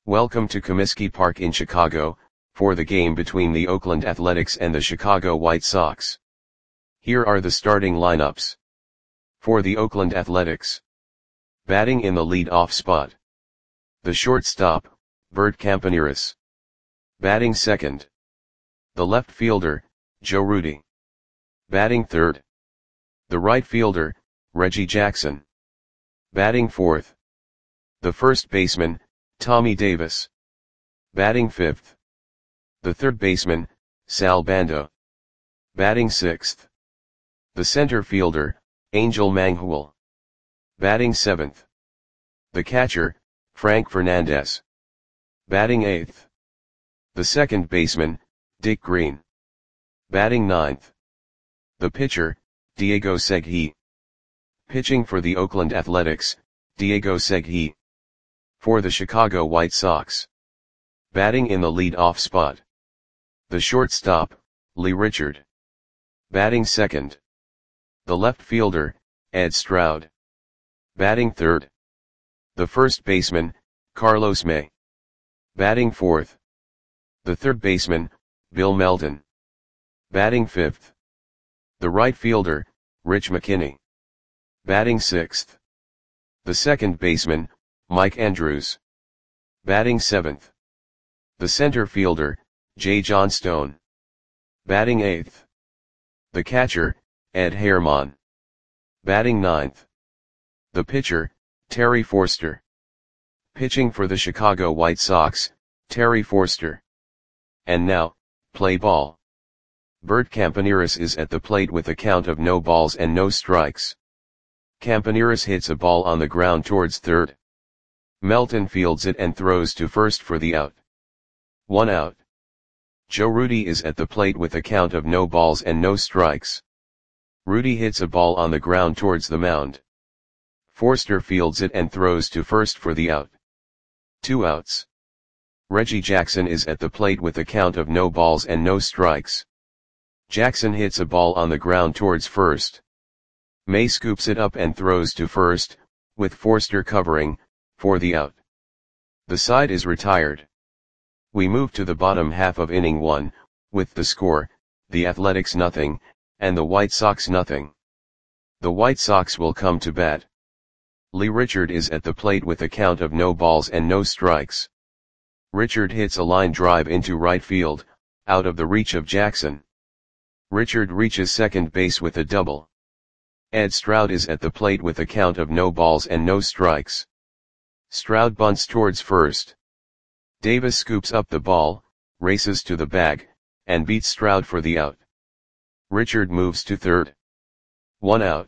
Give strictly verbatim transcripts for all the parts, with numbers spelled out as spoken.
Welcome to Comiskey Park in Chicago, for the game between the Oakland Athletics and the Chicago White Sox. Here are the starting lineups. For the Oakland Athletics. Batting in the lead-off spot. The shortstop, Bert Campaneris. Batting second. The left fielder, Joe Rudi. Batting third. The right fielder, Reggie Jackson. Batting fourth. The first baseman, Tommy Davis. Batting fifth. The third baseman, Sal Bando. Batting sixth. The center fielder, Angel Manghul. Batting seventh. The catcher, Frank Fernandez. Batting eighth. The second baseman, Dick Green. Batting ninth. The pitcher, Diego Segui. Pitching for the Oakland Athletics, Diego Segui. For the Chicago White Sox. Batting in the lead-off spot. The shortstop, Lee Richard. Batting second. The left fielder, Ed Stroud. Batting third. The first baseman, Carlos May. Batting fourth. The third baseman, Bill Melton. Batting fifth. The right fielder, Rich McKinney. Batting sixth. The second baseman, Mike Andrews. Batting seventh. The center fielder, Jay Johnstone. Batting eighth. The catcher, Ed Herman. Batting ninth. The pitcher, Terry Forster. Pitching for the Chicago White Sox, Terry Forster. And now, play ball. Bert Campaneris is at the plate with a count of no balls and no strikes. Campaneris hits a ball on the ground towards third. Melton fields it and throws to first for the out. One out. Joe Rudi is at the plate with a count of no balls and no strikes. Rudi hits a ball on the ground towards the mound. Forster fields it and throws to first for the out. Two outs. Reggie Jackson is at the plate with a count of no balls and no strikes. Jackson hits a ball on the ground towards first. May scoops it up and throws to first, with Forster covering, for the out. The side is retired. We move to the bottom half of inning one, with the score, the Athletics nothing, and the White Sox nothing. The White Sox will come to bat. Lee Richard is at the plate with a count of no balls and no strikes. Richard hits a line drive into right field, out of the reach of Jackson. Richard reaches second base with a double. Ed Stroud is at the plate with a count of no balls and no strikes. Stroud bunts towards first. Davis scoops up the ball, races to the bag, and beats Stroud for the out. Richard moves to third. One out.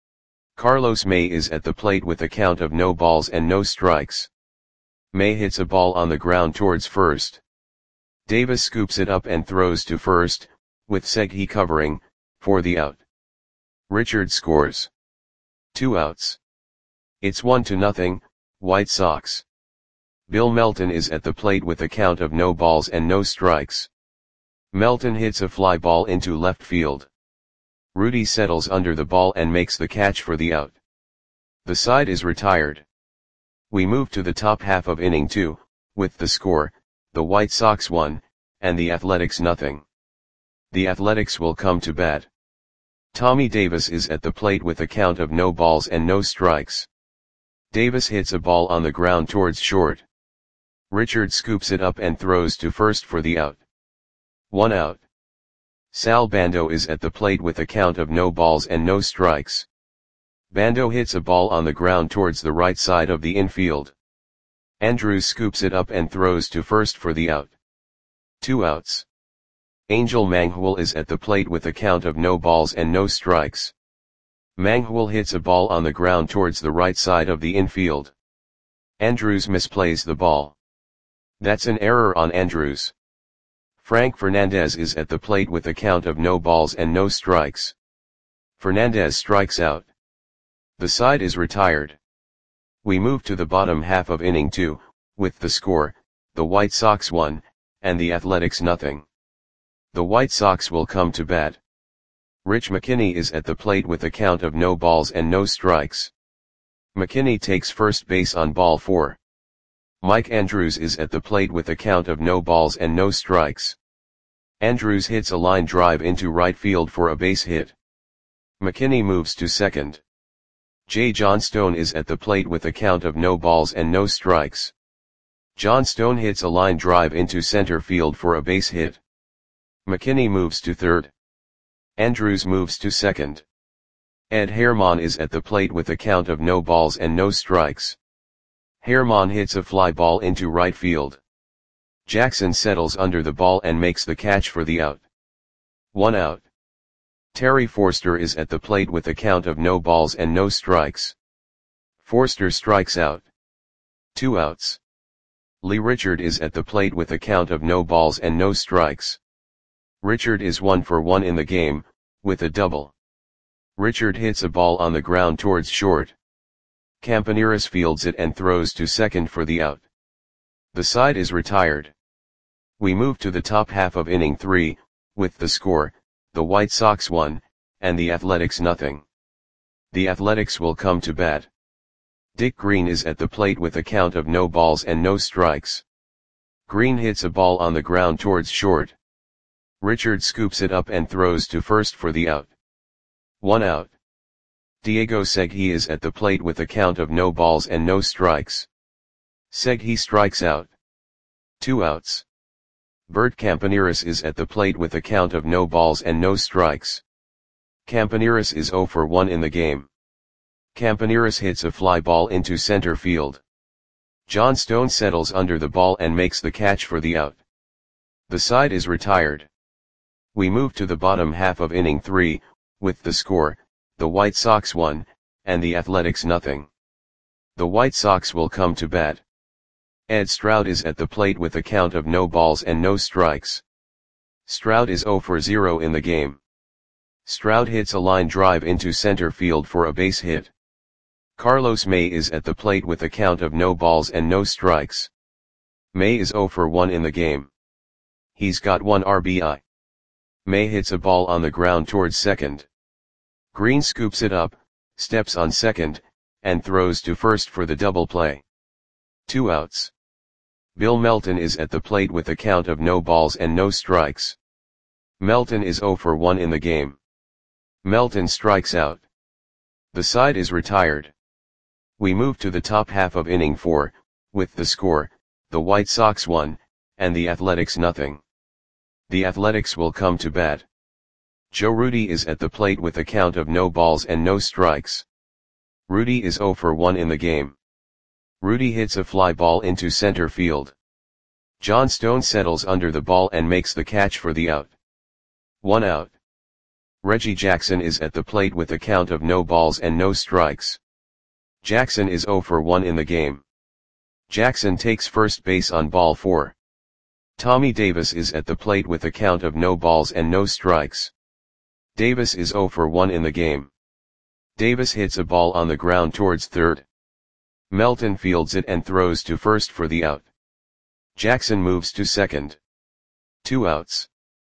Carlos May is at the plate with a count of no balls and no strikes. May hits a ball on the ground towards first. Davis scoops it up and throws to first, with Segui covering, for the out. Richard scores. Two outs. It's one to nothing, White Sox. Bill Melton is at the plate with a count of no balls and no strikes. Melton hits a fly ball into left field. Rudi settles under the ball and makes the catch for the out. The side is retired. We move to the top half of inning two, with the score, the White Sox one, and the Athletics nothing. The Athletics will come to bat. Tommy Davis is at the plate with a count of no balls and no strikes. Davis hits a ball on the ground towards short. Richard scoops it up and throws to first for the out. One out. Sal Bando is at the plate with a count of no balls and no strikes. Bando hits a ball on the ground towards the right side of the infield. Andrews scoops it up and throws to first for the out. Two outs. Angel Manghul is at the plate with a count of no balls and no strikes. Manghul hits a ball on the ground towards the right side of the infield. Andrews misplays the ball. That's an error on Andrews. Frank Fernandez is at the plate with a count of no balls and no strikes. Fernandez strikes out. The side is retired. We move to the bottom half of inning two, with the score, the White Sox one, and the Athletics nothing. The White Sox will come to bat. Rich McKinney is at the plate with a count of no balls and no strikes. McKinney takes first base on ball four. Mike Andrews is at the plate with a count of no balls and no strikes. Andrews hits a line drive into right field for a base hit. McKinney moves to second. J. Johnstone is at the plate with a count of no balls and no strikes. Johnstone hits a line drive into center field for a base hit. McKinney moves to third. Andrews moves to second. Ed Herman is at the plate with a count of no balls and no strikes. Herman hits a fly ball into right field. Jackson settles under the ball and makes the catch for the out. One out. Terry Forster is at the plate with a count of no balls and no strikes. Forster strikes out. Two outs. Lee Richard is at the plate with a count of no balls and no strikes. Richard is one for one in the game, with a double. Richard hits a ball on the ground towards short. Campaneris fields it and throws to second for the out. The side is retired. We move to the top half of inning three, with the score, the White Sox one, and the Athletics nothing. The Athletics will come to bat. Dick Green is at the plate with a count of no balls and no strikes. Green hits a ball on the ground towards short. Richard scoops it up and throws to first for the out. One out. Diego Segui is at the plate with a count of no balls and no strikes. Segui strikes out. Two outs. Bert Campaneris is at the plate with a count of no balls and no strikes. Campaneris is zero for one in the game. Campaneris hits a fly ball into center field. Johnstone settles under the ball and makes the catch for the out. The side is retired. We move to the bottom half of inning three, with the score, the White Sox one, and the Athletics nothing. The White Sox will come to bat. Ed Stroud is at the plate with a count of no balls and no strikes. Stroud is zero for zero in the game. Stroud hits a line drive into center field for a base hit. Carlos May is at the plate with a count of no balls and no strikes. May is zero for one in the game. He's got one R B I. May hits a ball on the ground towards second. Green scoops it up, steps on second, and throws to first for the double play. Two outs. Bill Melton is at the plate with a count of no balls and no strikes. Melton is zero for one in the game. Melton strikes out. The side is retired. We move to the top half of inning four, with the score, the White Sox one, and the Athletics nothing. The Athletics will come to bat. Joe Rudi is at the plate with a count of no balls and no strikes. Rudi is zero for one in the game. Rudi hits a fly ball into center field. Johnstone settles under the ball and makes the catch for the out. One out. Reggie Jackson is at the plate with a count of no balls and no strikes. Jackson is zero for one in the game. Jackson takes first base on ball four. Tommy Davis is at the plate with a count of no balls and no strikes. Davis is zero for one in the game. Davis hits a ball on the ground towards third. Melton fields it and throws to first for the out. Jackson moves to second. Two outs.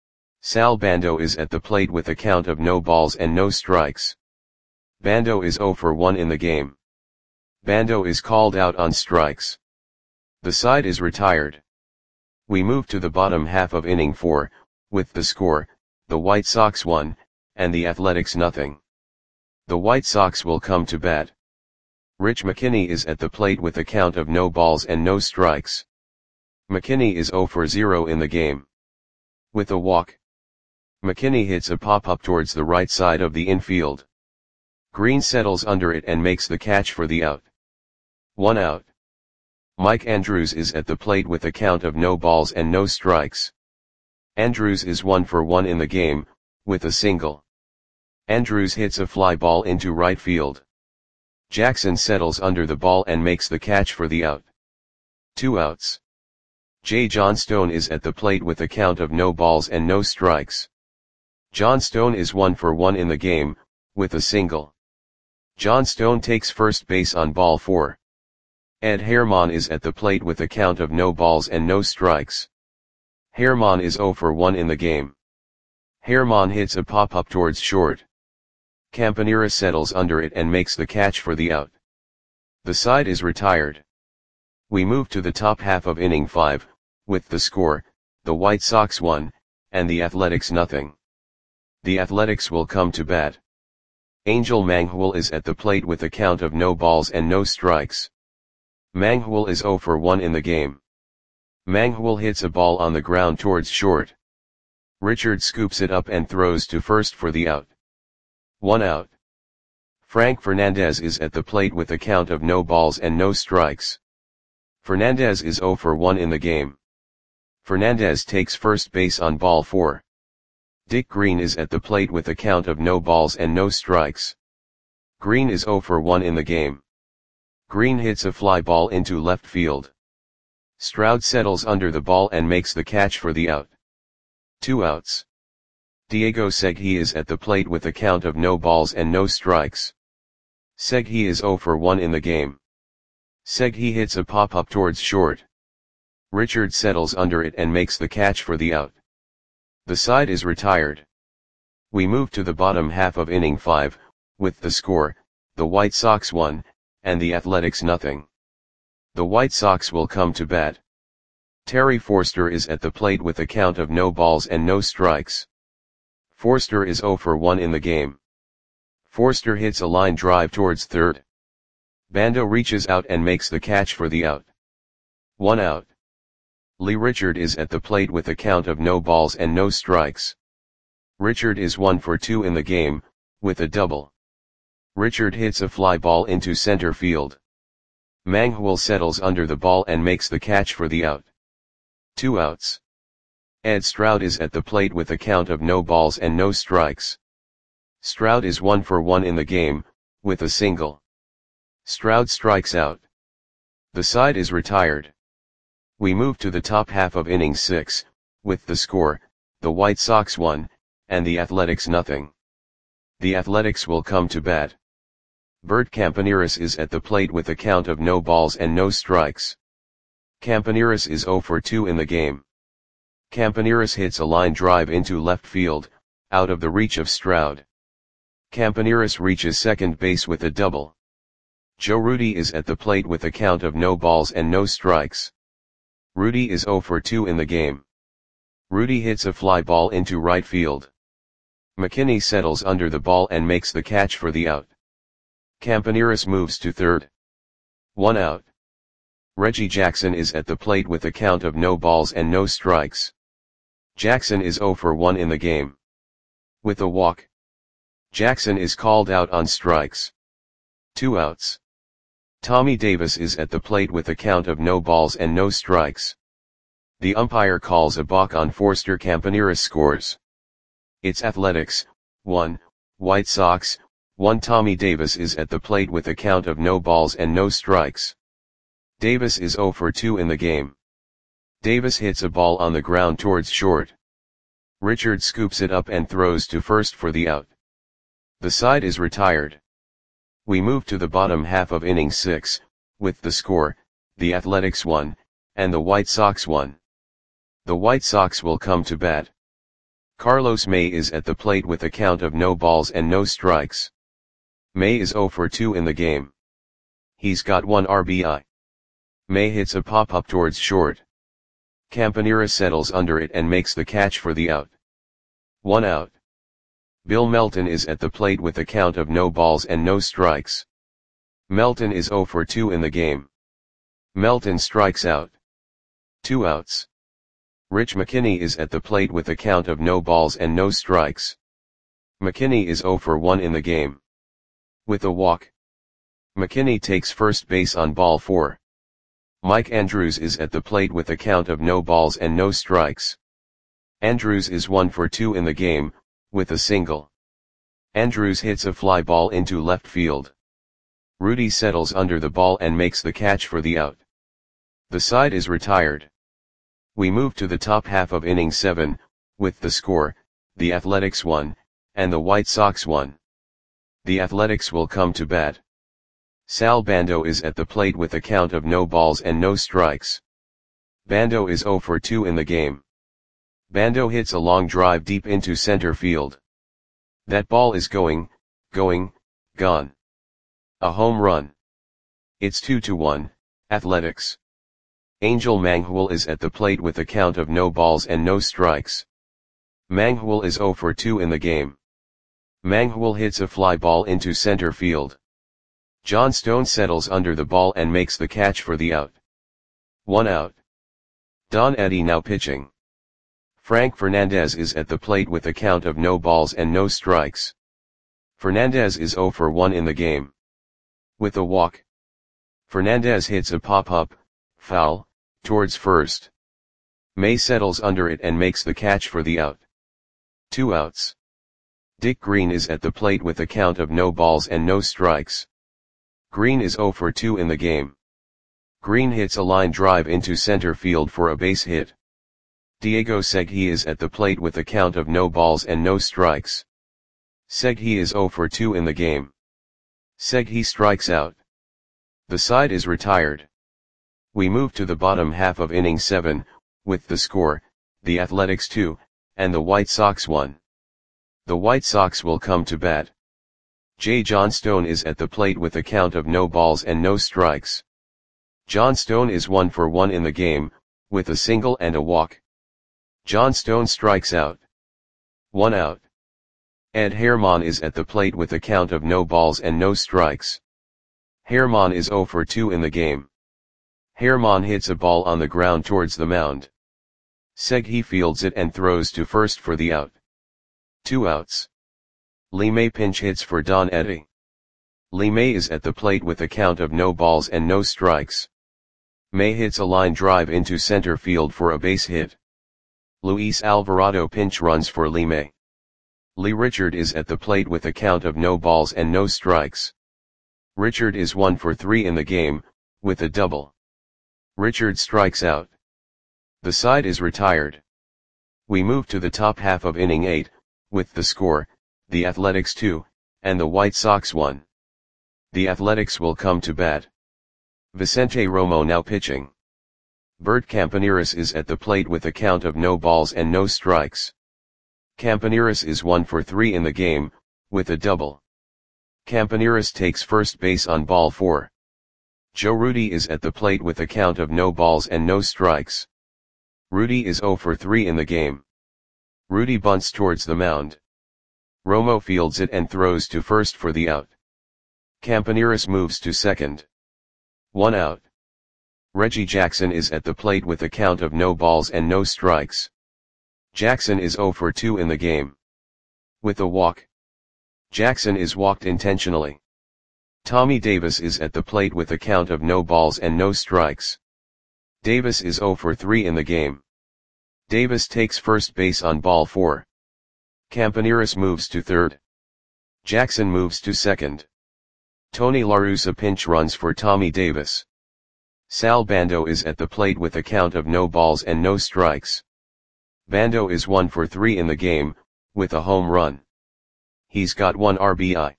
Sal Bando is at the plate with a count of no balls and no strikes. Bando is zero for one in the game. Bando is called out on strikes. The side is retired. We move to the bottom half of inning four, with the score, the White Sox one, and the Athletics nothing. The White Sox will come to bat. Rich McKinney is at the plate with a count of no balls and no strikes. McKinney is zero for zero in the game. With a walk. McKinney hits a pop-up towards the right side of the infield. Green settles under it and makes the catch for the out. One out. Mike Andrews is at the plate with a count of no balls and no strikes. Andrews is one for one in the game, with a single. Andrews hits a fly ball into right field. Jackson settles under the ball and makes the catch for the out. Two outs. J. Johnstone is at the plate with a count of no balls and no strikes. Johnstone is one for one in the game, with a single. Johnstone takes first base on ball four. Ed Herman is at the plate with a count of no balls and no strikes. Herman is zero for one in the game. Herman hits a pop-up towards short. Campaneris settles under it and makes the catch for the out. The side is retired. We move to the top half of inning five, with the score, the White Sox one, and the Athletics nothing. The Athletics will come to bat. Angel Manghul is at the plate with a count of no balls and no strikes. Manghul is zero for one in the game. Manghul hits a ball on the ground towards short. Richard scoops it up and throws to first for the out. One out. Frank Fernandez is at the plate with a count of no balls and no strikes. Fernandez is zero for one in the game. Fernandez takes first base on ball four. Dick Green is at the plate with a count of no balls and no strikes. Green is zero for one in the game. Green hits a fly ball into left field. Stroud settles under the ball and makes the catch for the out. Two outs. Diego Segui is at the plate with a count of no balls and no strikes. Segui is zero for one in the game. Segui hits a pop-up towards short. Richard settles under it and makes the catch for the out. The side is retired. We move to the bottom half of inning five, with the score, the White Sox one, and the Athletics nothing. The White Sox will come to bat. Terry Forster is at the plate with a count of no balls and no strikes. Forster is zero for one in the game. Forster hits a line drive towards third. Bando reaches out and makes the catch for the out. One out. Lee Richard is at the plate with a count of no balls and no strikes. Richard is one for two in the game, with a double. Richard hits a fly ball into center field. Manghul settles under the ball and makes the catch for the out. Two outs. Ed Stroud is at the plate with a count of no balls and no strikes. Stroud is one for one in the game, with a single. Stroud strikes out. The side is retired. We move to the top half of inning six, with the score, the White Sox one, and the Athletics nothing. The Athletics will come to bat. Bert Campaneris is at the plate with a count of no balls and no strikes. Campaneris is zero for two in the game. Campaneris hits a line drive into left field, out of the reach of Stroud. Campaneris reaches second base with a double. Joe Rudi is at the plate with a count of no balls and no strikes. Rudi is zero for two in the game. Rudi hits a fly ball into right field. McKinney settles under the ball and makes the catch for the out. Campaneris moves to third. One out. Reggie Jackson is at the plate with a count of no balls and no strikes. Jackson is zero for one in the game. With a walk. Jackson is called out on strikes. Two outs. Tommy Davis is at the plate with a count of no balls and no strikes. The umpire calls a balk on Forster. Campaneris scores. It's Athletics, one, White Sox, one. Tommy Davis is at the plate with a count of no balls and no strikes. Davis is zero for two in the game. Davis hits a ball on the ground towards short. Richard scoops it up and throws to first for the out. The side is retired. We move to the bottom half of inning six, with the score, the Athletics one, and the White Sox one. The White Sox will come to bat. Carlos May is at the plate with a count of no balls and no strikes. May is zero for two in the game. He's got one R B I. May hits a pop-up towards short. Campaneris settles under it and makes the catch for the out. One out. Bill Melton is at the plate with a count of no balls and no strikes. Melton is zero for two in the game. Melton strikes out. Two outs. Rich McKinney is at the plate with a count of no balls and no strikes. McKinney is zero for one in the game. With a walk. McKinney takes first base on ball four. Mike Andrews is at the plate with a count of no balls and no strikes. Andrews is one for two in the game, with a single. Andrews hits a fly ball into left field. Rudi settles under the ball and makes the catch for the out. The side is retired. We move to the top half of inning seven, with the score, the Athletics one, and the White Sox one. The Athletics will come to bat. Sal Bando is at the plate with a count of no balls and no strikes. Bando is zero for two in the game. Bando hits a long drive deep into center field. That ball is going, going, gone. A home run. It's two to one, Athletics. Angel Manghwal is at the plate with a count of no balls and no strikes. Manghwal is zero for two in the game. Manghwal hits a fly ball into center field. John Stone settles under the ball and makes the catch for the out. One out. Don Eddy now pitching. Frank Fernandez is at the plate with a count of no balls and no strikes. Fernandez is zero for one in the game. With a walk, Fernandez hits a pop-up, foul, towards first. May settles under it and makes the catch for the out. Two outs. Dick Green is at the plate with a count of no balls and no strikes. Green is zero for two in the game. Green hits a line drive into center field for a base hit. Diego Segui is at the plate with a count of no balls and no strikes. Segui is zero for two in the game. Segui strikes out. The side is retired. We move to the bottom half of inning seven, with the score, the Athletics two, and the White Sox one. The White Sox will come to bat. J. John Stone is at the plate with a count of no balls and no strikes. John Stone is one for one in the game, with a single and a walk. John Stone strikes out. One out. Ed Herman is at the plate with a count of no balls and no strikes. Herman is zero for two in the game. Herman hits a ball on the ground towards the mound. Segui fields it and throws to first for the out. Two outs. Lee May pinch hits for Don Eddy. Lee May is at the plate with a count of no balls and no strikes. May hits a line drive into center field for a base hit. Luis Alvarado pinch runs for Lee May. Lee Richard is at the plate with a count of no balls and no strikes. Richard is one for three in the game, with a double. Richard strikes out. The side is retired. We move to the top half of inning eight, with the score, the Athletics two, and the White Sox one. The Athletics will come to bat. Vicente Romo now pitching. Bert Campaneris is at the plate with a count of no balls and no strikes. Campaneris is one for three in the game, with a double. Campaneris takes first base on ball four. Joe Rudi is at the plate with a count of no balls and no strikes. Rudi is zero for three in the game. Rudi bunts towards the mound. Romo fields it and throws to first for the out. Campaneris moves to second. One out. Reggie Jackson is at the plate with a count of no balls and no strikes. Jackson is zero for two in the game. With a walk. Jackson is walked intentionally. Tommy Davis is at the plate with a count of no balls and no strikes. Davis is zero for three in the game. Davis takes first base on ball four. Campaneris moves to third. Jackson moves to second. Tony La Russa pinch runs for Tommy Davis. Sal Bando is at the plate with a count of no balls and no strikes. Bando is one for three in the game, with a home run. He's got one R B I.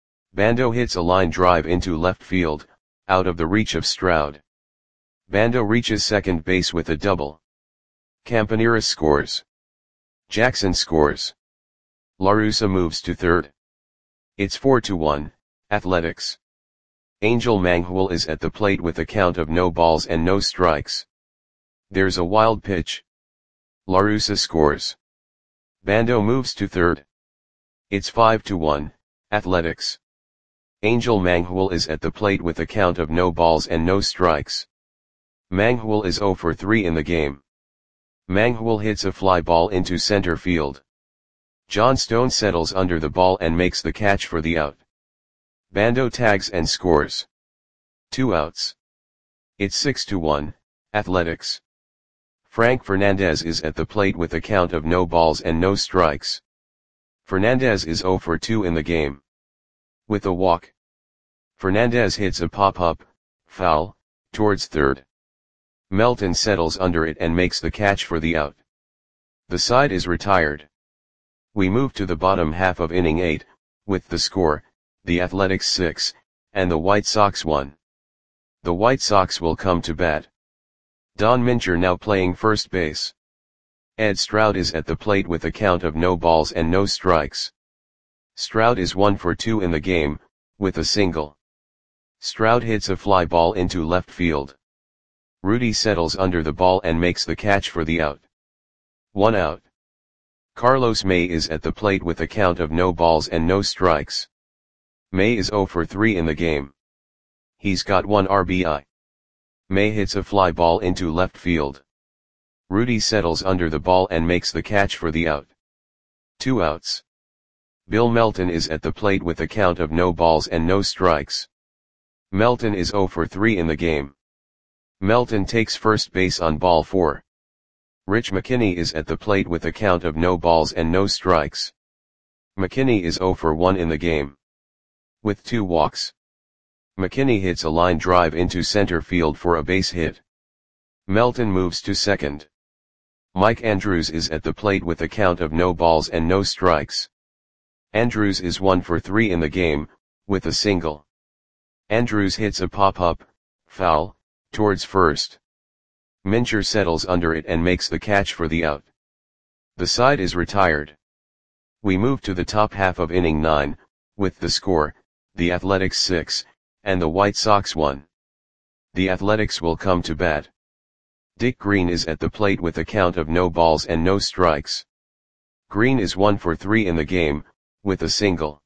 Bando hits a line drive into left field, out of the reach of Stroud. Bando reaches second base with a double. Campaneris scores. Jackson scores. La Russa moves to third. It's four to one, Athletics. Angel Manghwal is at the plate with a count of no balls and no strikes. There's a wild pitch. La Russa scores. Bando moves to third. It's five to one, Athletics. Angel Manghwal is at the plate with a count of no balls and no strikes. Manghwal is zero for three in the game. Manghwal hits a fly ball into center field. John Stone settles under the ball and makes the catch for the out. Bando tags and scores. Two outs. It's six to one, Athletics. Frank Fernandez is at the plate with a count of no balls and no strikes. Fernandez is zero for two in the game. With a walk. Fernandez hits a pop-up, foul, towards third. Melton settles under it and makes the catch for the out. The side is retired. We move to the bottom half of inning eight, with the score, the Athletics six, and the White Sox one. The White Sox will come to bat. Don Mincher now playing first base. Ed Stroud is at the plate with a count of no balls and no strikes. Stroud is one for two in the game, with a single. Stroud hits a fly ball into left field. Rudy settles under the ball and makes the catch for the out. One out. Carlos May is at the plate with a count of no balls and no strikes. May is zero for three in the game. He's got one R B I. May hits a fly ball into left field. Rudy settles under the ball and makes the catch for the out. Two outs. Bill Melton is at the plate with a count of no balls and no strikes. Melton is zero for three in the game. Melton takes first base on ball four. Rich McKinney is at the plate with a count of no balls and no strikes. McKinney is zero for one in the game. With two walks. McKinney hits a line drive into center field for a base hit. Melton moves to second. Mike Andrews is at the plate with a count of no balls and no strikes. Andrews is one for three in the game, with a single. Andrews hits a pop-up, foul, towards first. Mincher settles under it and makes the catch for the out. The side is retired. We move to the top half of inning nine, with the score, the Athletics six, and the White Sox one. The Athletics will come to bat. Dick Green is at the plate with a count of no balls and no strikes. Green is one for three in the game, with a single.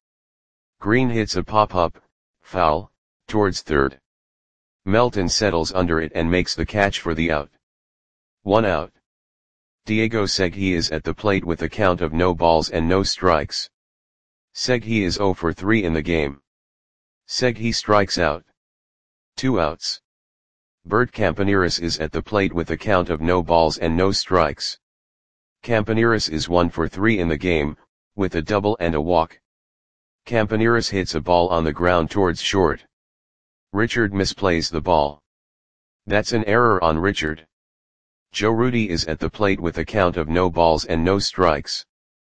Green hits a pop-up, foul, towards third. Melton settles under it and makes the catch for the out. One out. Diego Segui is at the plate with a count of no balls and no strikes. Segui is zero for three in the game. Segui strikes out. Two outs. Bert Campaneris is at the plate with a count of no balls and no strikes. Campaneris is one for three in the game, with a double and a walk. Campaneris hits a ball on the ground towards short. Richard misplays the ball. That's an error on Richard. Joe Rudi is at the plate with a count of no balls and no strikes.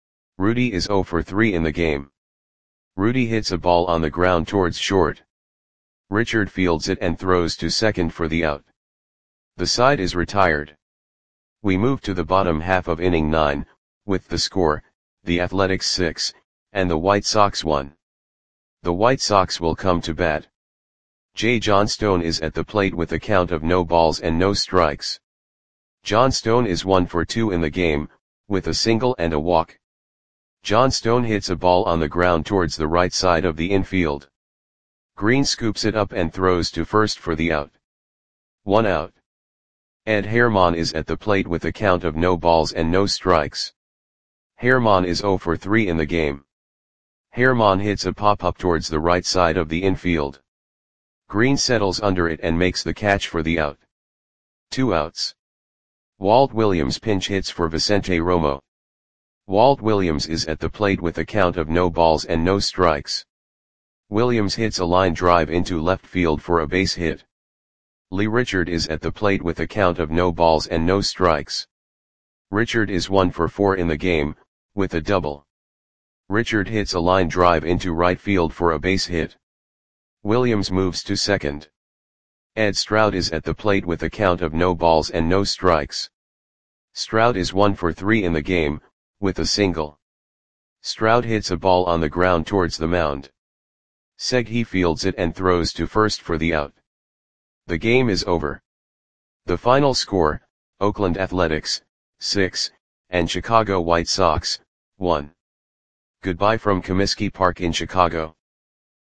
Rudi is zero for three in the game. Rudi hits a ball on the ground towards short. Richard fields it and throws to second for the out. The side is retired. We move to the bottom half of inning nine, with the score, the Athletics six, and the White Sox one. The White Sox will come to bat. J. Johnstone is at the plate with a count of no balls and no strikes. Johnstone is one for two in the game, with a single and a walk. Johnstone hits a ball on the ground towards the right side of the infield. Green scoops it up and throws to first for the out. One out. Ed Herman is at the plate with a count of no balls and no strikes. Herman is zero for three in the game. Herman hits a pop-up towards the right side of the infield. Green settles under it and makes the catch for the out. Two outs. Walt Williams pinch hits for Vicente Romo. Walt Williams is at the plate with a count of no balls and no strikes. Williams hits a line drive into left field for a base hit. Lee Richard is at the plate with a count of no balls and no strikes. Richard is one for four in the game, with a double. Richard hits a line drive into right field for a base hit. Williams moves to second. Ed Stroud is at the plate with a count of no balls and no strikes. Stroud is one for three in the game, with a single. Stroud hits a ball on the ground towards the mound. Segui fields it and throws to first for the out. The game is over. The final score, Oakland Athletics, six, and Chicago White Sox, one. Goodbye from Comiskey Park in Chicago.